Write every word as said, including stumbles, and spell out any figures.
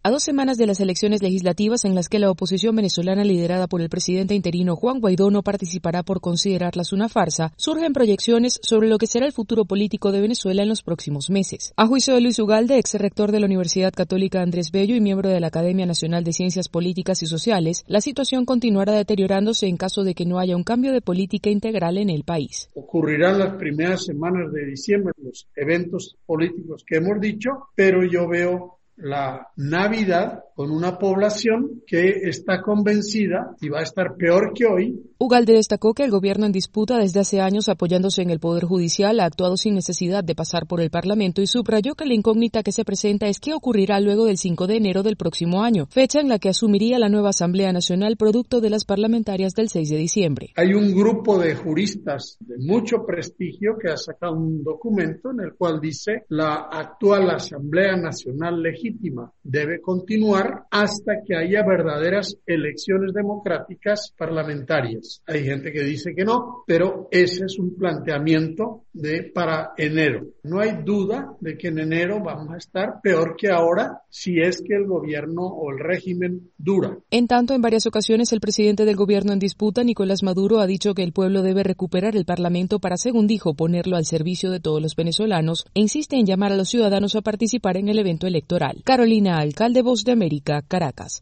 A dos semanas de las elecciones legislativas en las que la oposición venezolana liderada por el presidente interino Juan Guaidó no participará por considerarlas una farsa, surgen proyecciones sobre lo que será el futuro político de Venezuela en los próximos meses. A juicio de Luis Ugalde, ex rector de la Universidad Católica Andrés Bello y miembro de la Academia Nacional de Ciencias Políticas y Sociales, la situación continuará deteriorándose en caso de que no haya un cambio de política integral en el país. Ocurrirán las primeras semanas de diciembre los eventos políticos que hemos dicho, pero yo veo la Navidad con una población que está convencida y va a estar peor que hoy. Ugalde destacó que el gobierno en disputa desde hace años, apoyándose en el Poder Judicial, ha actuado sin necesidad de pasar por el Parlamento y subrayó que la incógnita que se presenta es qué ocurrirá luego del cinco de enero del próximo año, fecha en la que asumiría la nueva Asamblea Nacional producto de las parlamentarias del seis de diciembre. Hay un grupo de juristas de mucho prestigio que ha sacado un documento en el cual dice la actual Asamblea Nacional legítima debe continuar hasta que haya verdaderas elecciones democráticas parlamentarias. Hay gente que dice que no, pero ese es un planteamiento de para enero. No hay duda de que en enero vamos a estar peor que ahora si es que el gobierno o el régimen dura. En tanto, en varias ocasiones el presidente del gobierno en disputa, Nicolás Maduro, ha dicho que el pueblo debe recuperar el Parlamento para, según dijo, ponerlo al servicio de todos los venezolanos e insiste en llamar a los ciudadanos a participar en el evento electoral. Carolina Alcalde, Voz de América, Caracas.